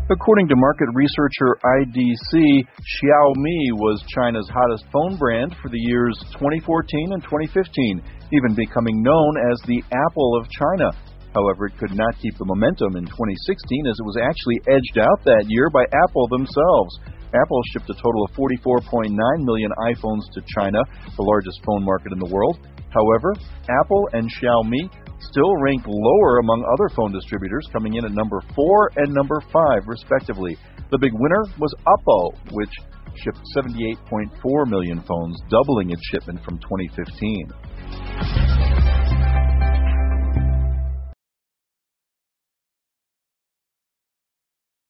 According to market researcher IDC, Xiaomi was China's hottest phone brand for the years 2014 and 2015, even becoming known as the Apple of China. However, it could not keep the momentum in 2016 as it was actually edged out that year by Apple themselves. Apple shipped a total of 44.9 million iPhones to China, the largest phone market in the world. However, Apple and Xiaomi still rank lower among other phone distributors, coming in at number 4 and number 5, respectively. The big winner was Oppo, which shipped 78.4 million phones, doubling its shipment from 2015.